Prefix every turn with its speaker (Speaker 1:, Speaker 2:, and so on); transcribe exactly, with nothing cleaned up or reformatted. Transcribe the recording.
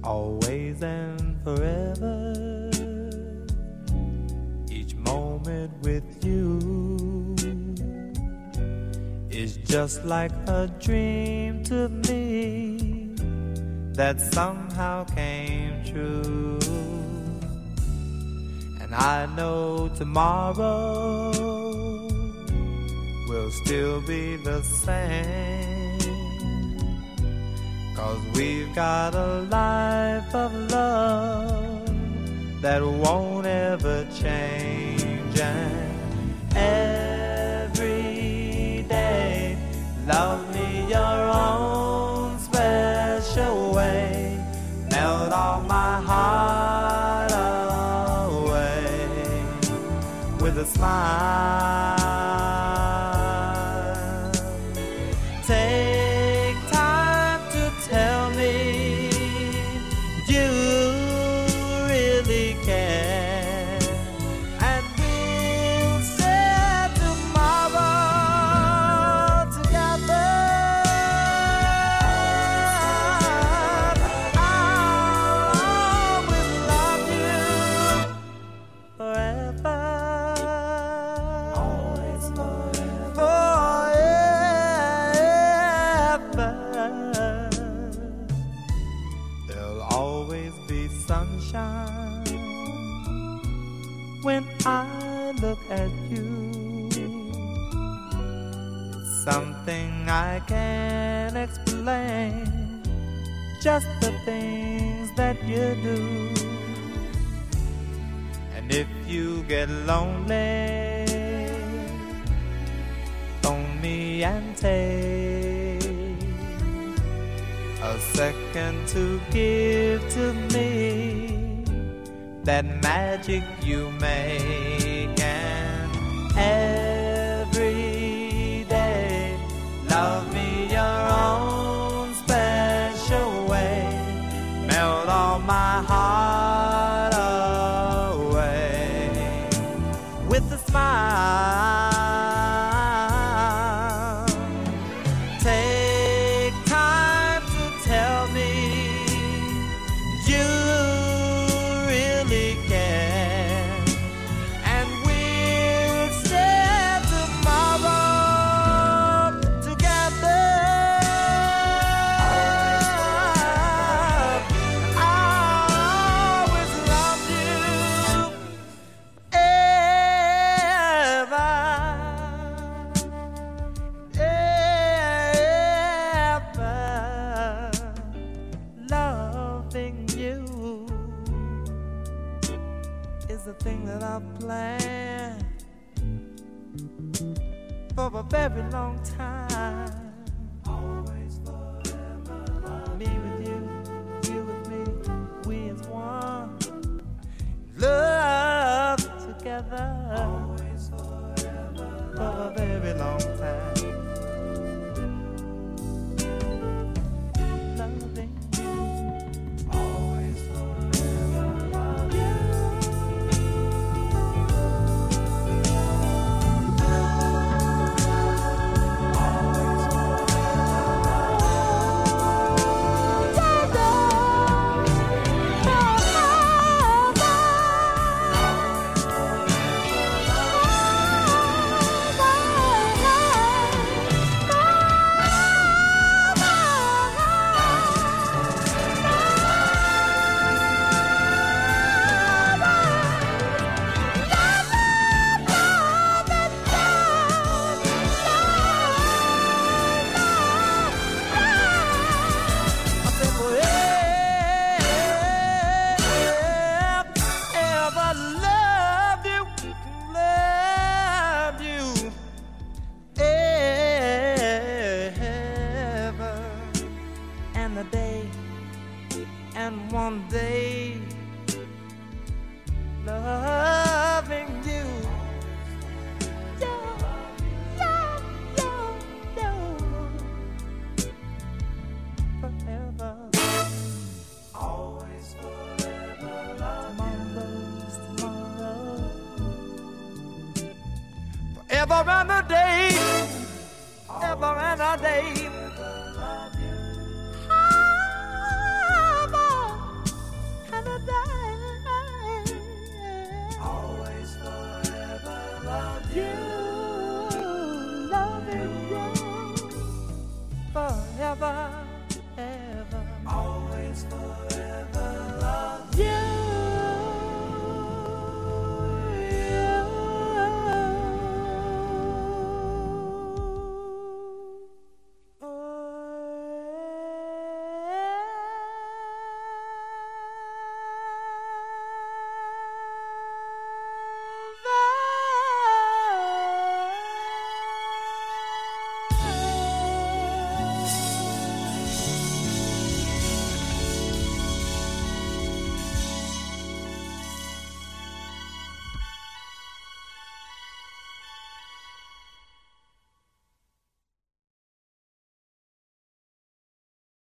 Speaker 1: always and forever. Each moment with you is just like a dream to me that somehow came true. And I know tomorrow will still be the same, 'cause we've got a life of love that won't ever change. And every day, love me your own special way, melt all my heart away with a smile. Take time to tell me you really care, and we'll share tomorrow together. I'll always love you forever. Always forever. Forever. There'll always be sunshine when I look at you. It's something I can't explain, just the things that you do. And if you get lonely, phone me and take a second to give to me that magic you make. And every day, love me your own special way, melt all my heart away with a smile. Take time to tell me you really care, and we'll share tomorrow together. I'll always love you ever, ever. Loving you is the thing that I've planned for a very long time. Always forever. Me with you, you with me, we as one. Love together. Always forever. For a very long time. Loving you. Always forever. Love you. And one day, loving you, yeah, yeah, yeah, yeah, forever, always forever, tomorrow's tomorrow, forever and a day, ever and a day.